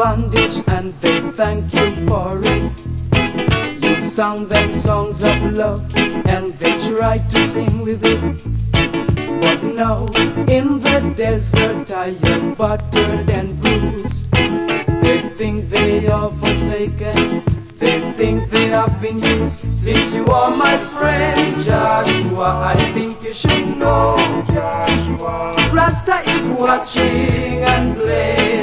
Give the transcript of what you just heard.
bondage and they thank you for it. You sung them songs of love and they tried to sing with it. But now in the desert I am battered and bruised. They think they are forsaken, they think they have been used. Since you are my friend Joshua, I think you should know Joshua, Rasta is watching and playing.